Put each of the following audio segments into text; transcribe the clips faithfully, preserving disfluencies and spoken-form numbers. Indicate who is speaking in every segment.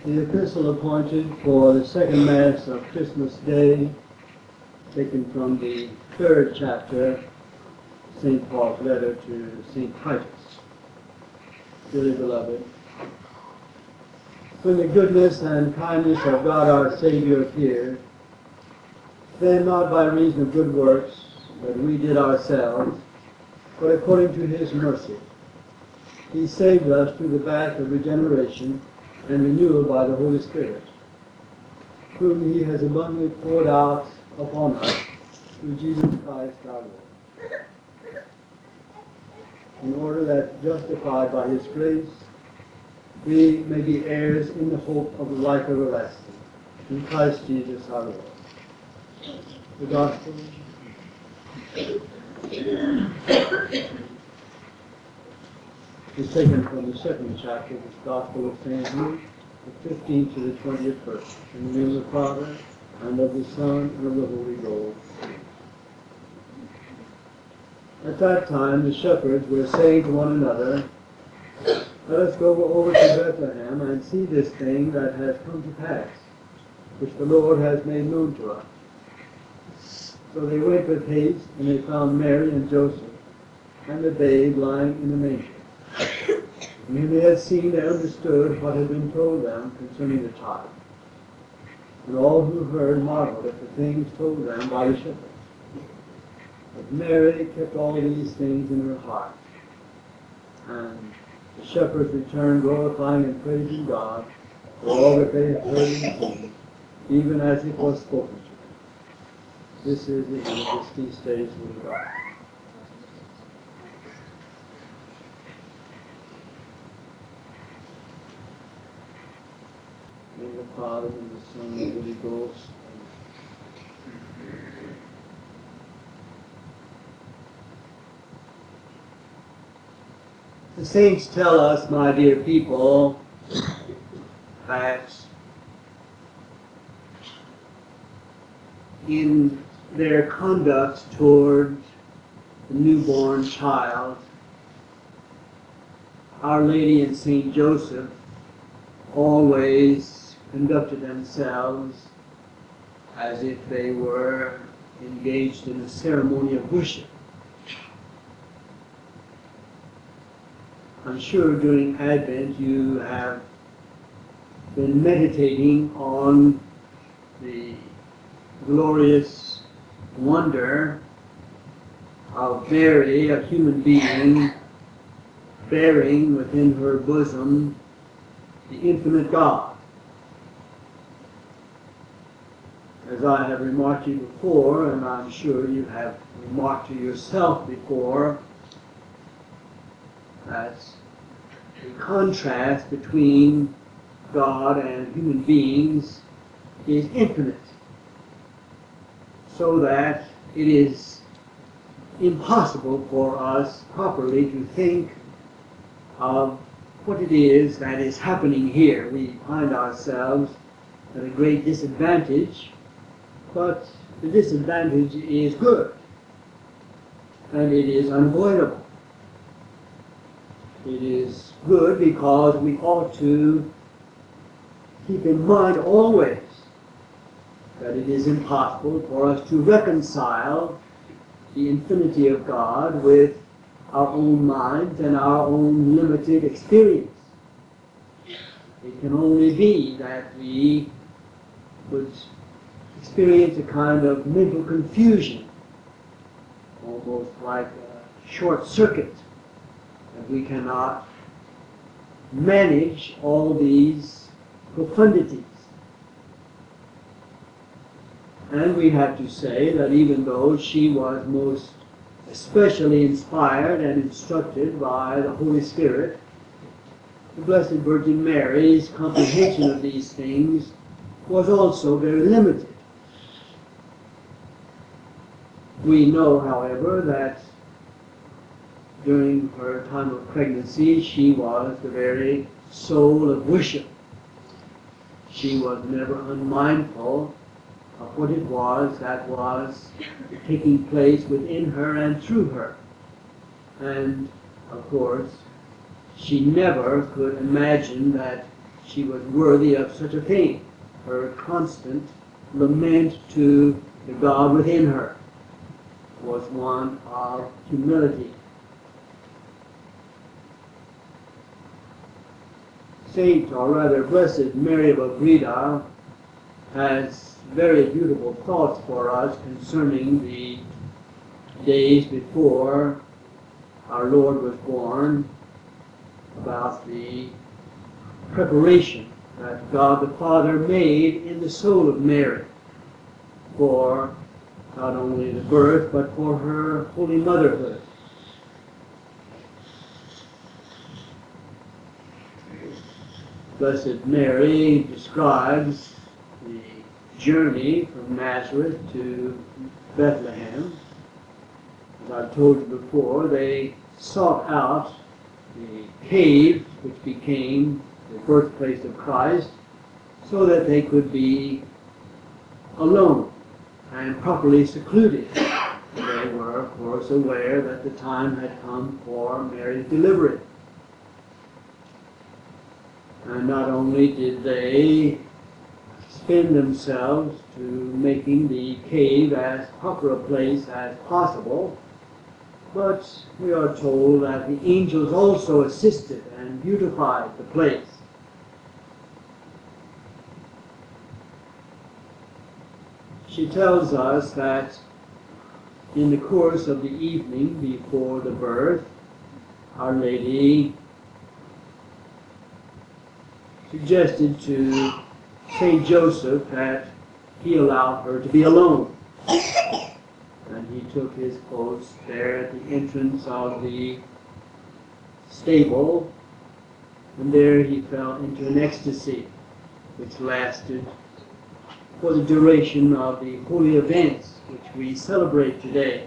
Speaker 1: The epistle appointed for the second Mass of Christmas Day, taken from the third chapter, Saint Paul's letter to Saint Titus. Dearly beloved, when the goodness and kindness of God our Savior appeared, then not by reason of good works that we did ourselves, but according to his mercy, he saved us through the bath of regeneration and renewal by the Holy Spirit, whom he has abundantly poured out upon us through Jesus Christ our Lord, in order that, justified by his grace, we may be heirs in the hope of the life everlasting, in Christ Jesus our Lord. The Gospel is taken from the second chapter of this Gospel of Saint Luke, the fifteenth to the twentieth verse. In the name of the Father, and of the Son, and of the Holy Ghost. At that time the shepherds were saying to one another, "Let us go over to Bethlehem and see this thing that has come to pass, which the Lord has made known to us." So they went with haste, and they found Mary and Joseph, and the babe lying in the manger. And when they had seen, they understood what had been told them concerning the child. And all who heard marveled at the things told them by the shepherds. But Mary kept all these things in her heart. And the shepherds returned, glorifying and praising God for all that they had heard and seen, even as it was spoken to them. This is the end of this feast day's Word of God. In the name of the Father, and the Son, and the Holy Ghost. The saints tell us, my dear people, that in their conduct toward the newborn child, Our Lady and Saint Joseph always conducted themselves as if they were engaged in a ceremony of worship. I'm sure during Advent you have been meditating on the glorious wonder of Mary, a human being, bearing within her bosom the infinite God. As I have remarked to you before, and I'm sure you have remarked to yourself before, that the contrast between God and human beings is infinite, so that it is impossible for us properly to think of what it is that is happening here. We find ourselves at a great disadvantage, but the disadvantage is good, and it is unavoidable. It is good because we ought to keep in mind always that it is impossible for us to reconcile the infinity of God with our own minds and our own limited experience. It can only be that we would experience a kind of mental confusion, almost like a short circuit, that we cannot manage all these profundities. And we have to say that even though she was most especially inspired and instructed by the Holy Spirit, the Blessed Virgin Mary's comprehension of these things was also very limited. We know, however, that during her time of pregnancy, she was the very soul of worship. She was never unmindful of what it was that was taking place within her and through her. And, of course, she never could imagine that she was worthy of such a thing. Her constant lament to the God within her was one of humility. Saint, or rather Blessed Mary of Agreda, has very beautiful thoughts for us concerning the days before our Lord was born, about the preparation that God the Father made in the soul of Mary for not only the birth, but for her holy motherhood. Blessed Mary describes the journey from Nazareth to Bethlehem. As I've told you before, they sought out the cave which became the birthplace of Christ so that they could be alone and properly secluded. They were, of course, aware that the time had come for Mary's delivery. And not only did they spend themselves to making the cave as proper a place as possible, but we are told that the angels also assisted and beautified the place. She tells us that in the course of the evening before the birth, Our Lady suggested to Saint Joseph that he allow her to be alone. And he took his post there at the entrance of the stable, and there he fell into an ecstasy which lasted for the duration of the holy events which we celebrate today.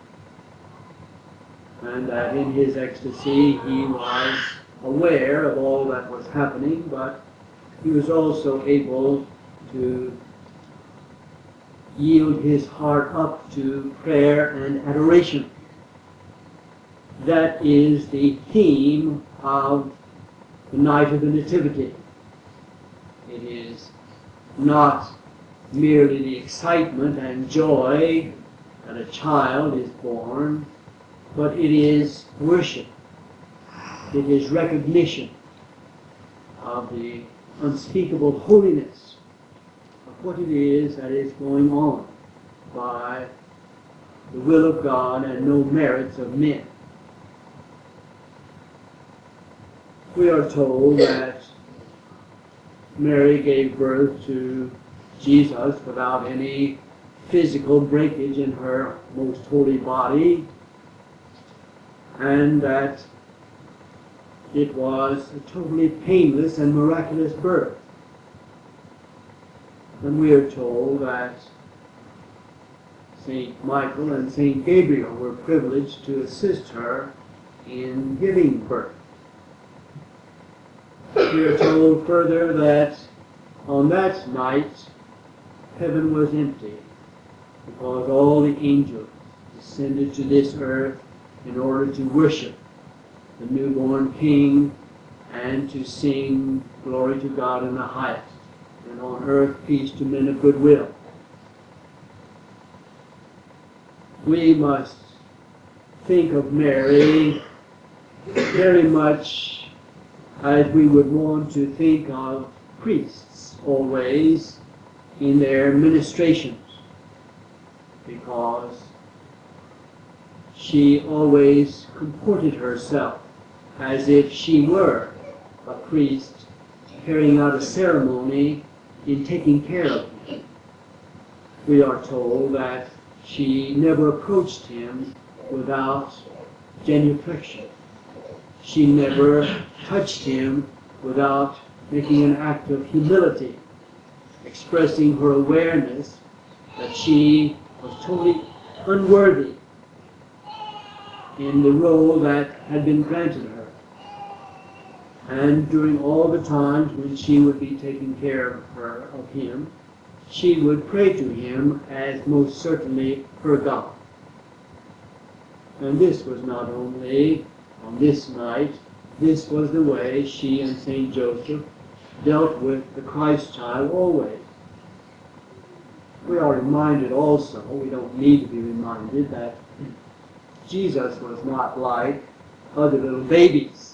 Speaker 1: And that in his ecstasy he was aware of all that was happening, but he was also able to yield his heart up to prayer and adoration. That is the theme of the night of the Nativity. It is not merely the excitement and joy that a child is born, but it is worship. It is recognition of the unspeakable holiness of what it is that is going on by the will of God and no merits of men. We are told that Mary gave birth to Jesus without any physical breakage in her most holy body, and that it was a totally painless and miraculous birth. And we are told that Saint Michael and Saint Gabriel were privileged to assist her in giving birth. We are told further that on that night heaven was empty because all the angels descended to this earth in order to worship the newborn King and to sing glory to God in the highest, and on earth peace to men of good will. We must think of Mary very much as we would want to think of priests always in their ministrations, because she always comported herself as if she were a priest carrying out a ceremony in taking care of him. We are told that she never approached him without genuflection. She never touched him without making an act of humility, expressing her awareness that she was totally unworthy in the role that had been granted her. And during all the times when she would be taking care of her, of him, she would pray to him as most certainly her God. And this was not only on this night, this was the way she and Saint Joseph dealt with the Christ child always. We are reminded also, we don't need to be reminded, that Jesus was not like other little babies.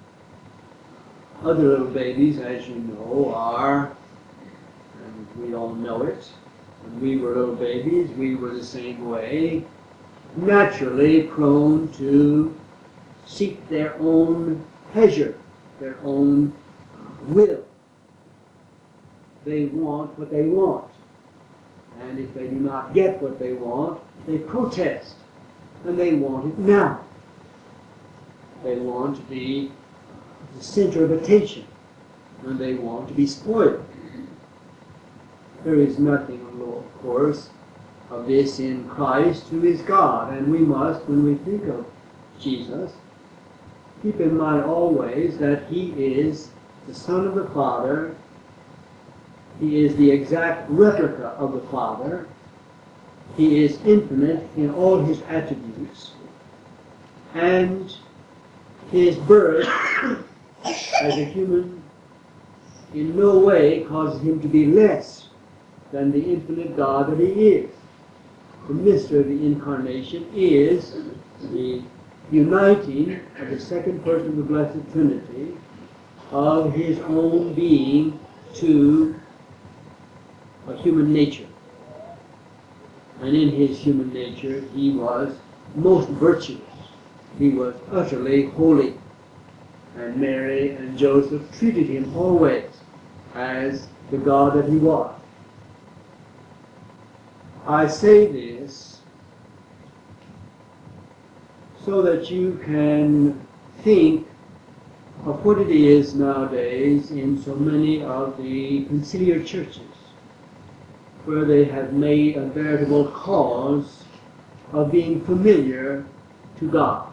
Speaker 1: Other little babies, as you know, are, and we all know it, when we were little babies, we were the same way, naturally prone to seek their own pleasure, their own will. They want what they want. And if they do not get what they want, they protest. And they want it now. They want to be the center of attention. And they want to be spoiled. There is nothing, of course, of this in Christ, who is God. And we must, when we think of Jesus, keep in mind always that he is the Son of the Father. He is the exact replica of the Father. He is infinite in all his attributes. And his birth as a human in no way causes him to be less than the infinite God that he is. The mystery of the Incarnation is the uniting of the second person of the Blessed Trinity of his own being to a human nature. And in his human nature he was most virtuous. He was utterly holy. And Mary and Joseph treated him always as the God that he was. I say this so that you can think of what it is nowadays in so many of the conciliar churches, where they have made a veritable cause of being familiar to God.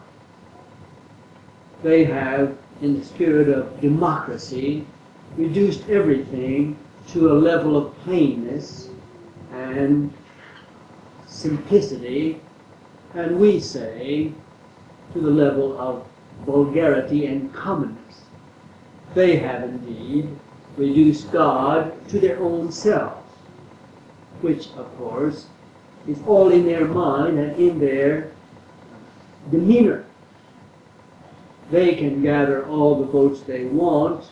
Speaker 1: They have, in the spirit of democracy, reduced everything to a level of plainness and simplicity, and we say to the level of vulgarity and commonness. They have indeed reduced God to their own selves, which, of course, is all in their mind and in their demeanor. They can gather all the votes they want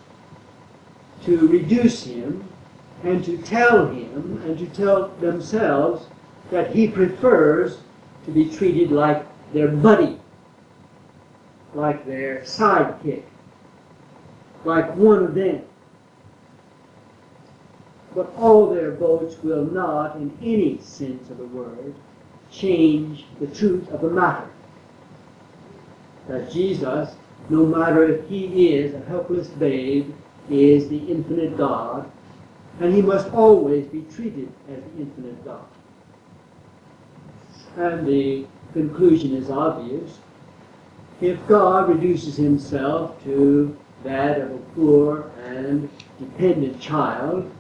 Speaker 1: to reduce him and to tell him and to tell themselves that he prefers to be treated like their buddy, like their sidekick, like one of them. But all their votes will not, in any sense of the word, change the truth of the matter. That Jesus, no matter if he is a helpless babe, is the infinite God, and he must always be treated as the infinite God. And the conclusion is obvious. If God reduces himself to that of a poor and dependent child,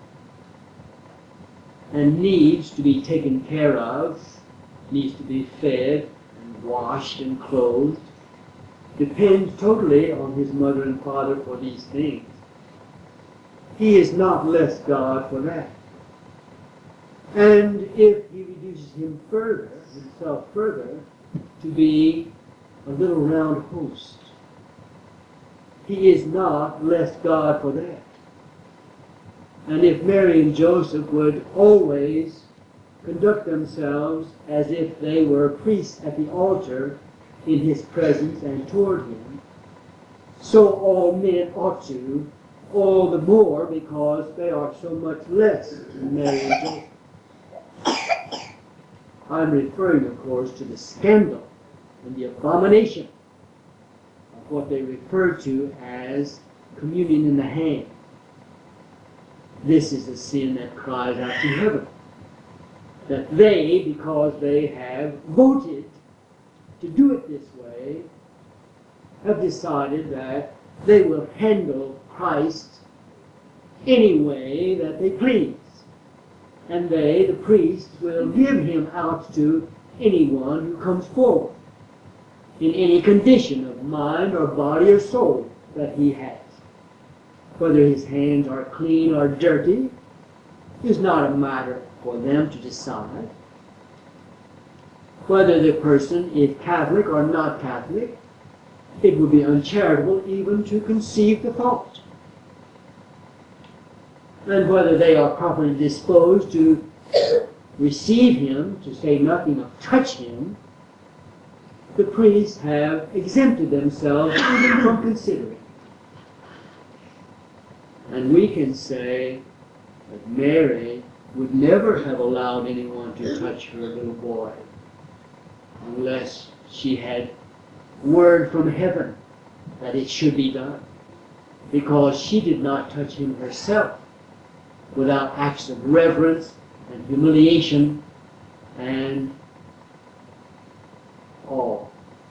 Speaker 1: and needs to be taken care of, needs to be fed and washed and clothed, depends totally on his mother and father for these things. He is not less God for that. And if he reduces him further, himself further, to be a little round host, he is not less God for that. And if Mary and Joseph would always conduct themselves as if they were priests at the altar in his presence and toward him, so all men ought to, all the more because they are so much less than Mary and Joseph. I'm referring, of course, to the scandal and the abomination of what they refer to as communion in the hand. This is a sin that cries out to heaven. That they, because they have voted to do it this way, have decided that they will handle Christ any way that they please. And they, the priests, will give him out to anyone who comes forward in any condition of mind or body or soul that he has.
Speaker 2: whether his hands are clean or dirty, is not a matter for them to decide. Whether the person is Catholic or not Catholic, it would be uncharitable even to conceive the thought. And whether they are properly disposed to receive him, to say nothing of touch him, the priests have exempted themselves even from considering. And we can say that Mary would never have allowed anyone to touch her little boy unless she had word from heaven that it should be done, because she did not touch him herself without acts of reverence and humiliation and awe.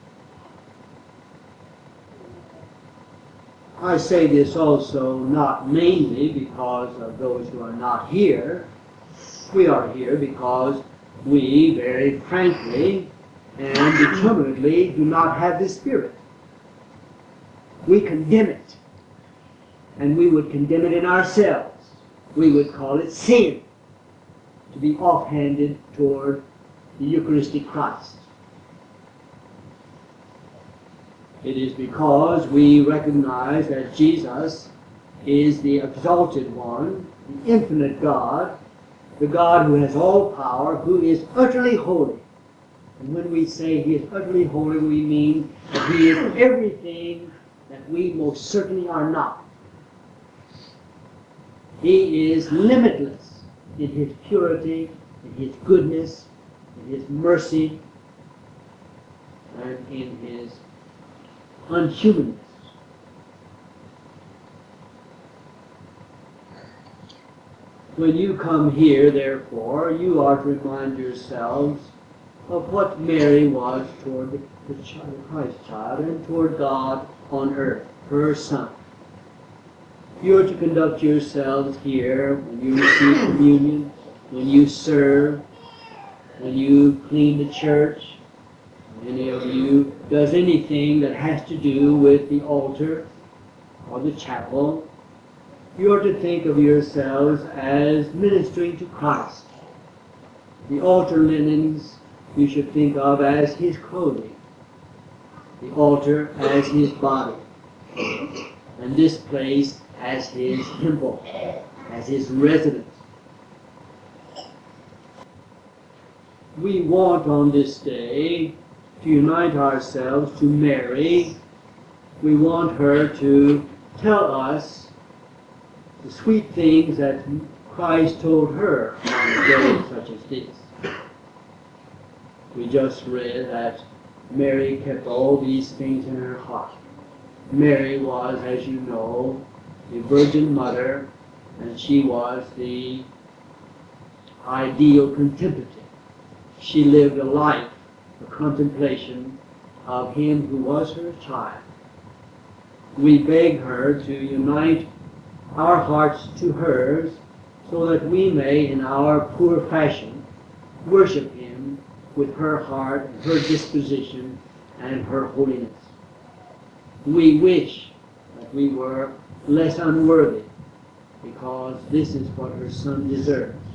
Speaker 2: I say this also not mainly because of those who are not here. We are here because we very frankly and determinedly do not have this spirit. We condemn it, and we would condemn it in ourselves. We would call it sin to be offhanded toward the Eucharistic Christ. It is because we recognize that Jesus is the exalted one, the infinite God, the God who has all power, who is utterly holy. And when we say he is utterly holy, we mean that he is everything that we most certainly are not. He is limitless in his purity, in his goodness, in his mercy, and in his unhumanness. When you come here, therefore, you are to remind yourselves of what Mary was toward the, the child, Christ child, and toward God on earth, her Son. You are to conduct yourselves here when you receive communion, when you serve, when you clean the church, when any of you does anything that has to do with the altar or the chapel. You are to think of yourselves as ministering to Christ. The altar linens you should think of as his clothing, the altar as his body, and this place as his temple, as his residence. We want on this day to unite ourselves to Mary. We want her to tell us the sweet things that Christ told her on a day such as this. We just read that Mary kept all these things in her heart. Mary was, as you know, the Virgin Mother, and she was the ideal contemplative. She lived a life of contemplation of him who was her child. We beg her to unite our hearts to hers so that we may, in our poor fashion, worship him with her heart and her disposition and her holiness. We wish that we were less unworthy, because this is what her Son deserves.